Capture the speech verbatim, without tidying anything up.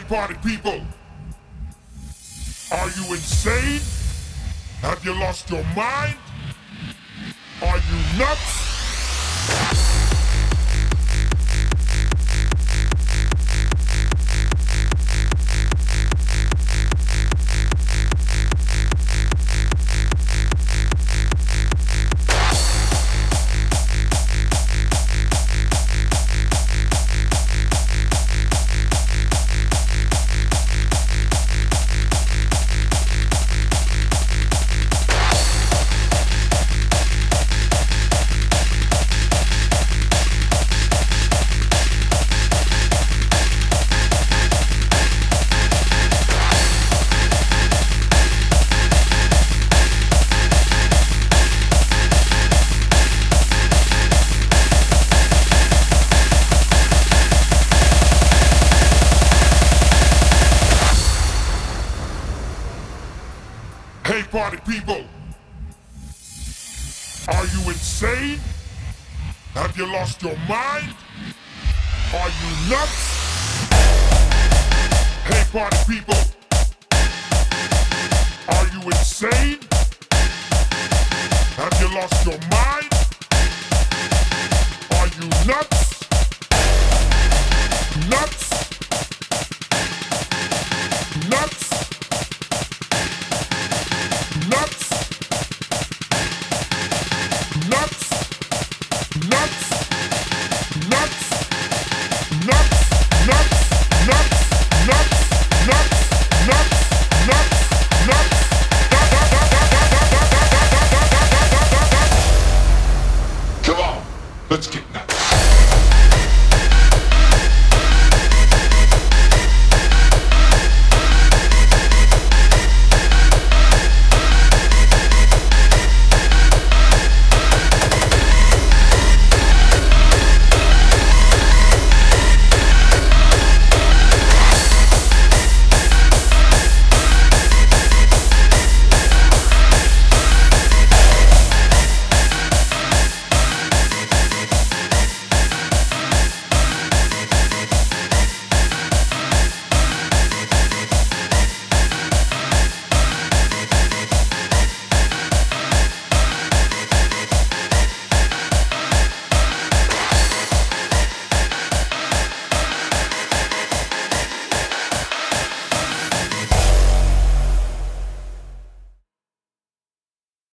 party people, are you insane? Have you lost your mind? Are you nuts? Hey party people, are you insane? Have you lost your mind? Are you nuts? Hey party people, are you insane? Have you lost your mind? Are you nuts? Nuts?